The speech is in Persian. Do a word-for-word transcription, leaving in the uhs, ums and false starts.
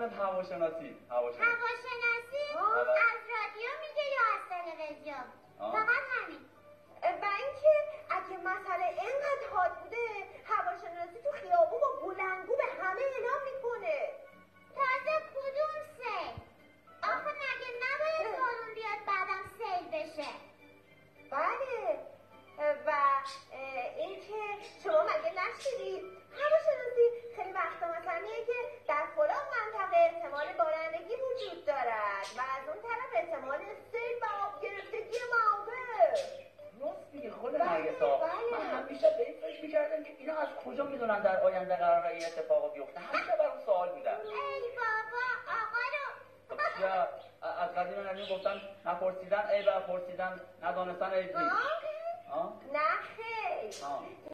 فقط هواشناسی. هواشناسی هواشناسی؟ از رادیو میگه یا از تلویزیون؟ فقط همین. و اینکه اگه مسئله اینقدر حاد بوده هواشناسی تو خیابون با بلندگو به همه اعلام میکنه. تازه کدوم سیل؟ آخه مگه نباید بارون بیاد بعدم سیل بشه؟ بله. و اینکه شما مگه نشنیدید هواشناسی خیلی وقتا مثلا میگه که در فلان منطقه احتمال بارندگی وجود دارد و از اون طرف احتمال سیل و آب گرفتگی موقع. راست میگه خود نرگسا. من همیشه به این فکر میکردم که اینا از کجا میدونن در آینده قراره این اتفاق بیفته. همیشه برام سوال بودم. ای بابا آقا رو یا از قدیم نمی گفتن نپرسیدن ای و پرسیدن ندانستن ای نه خیر.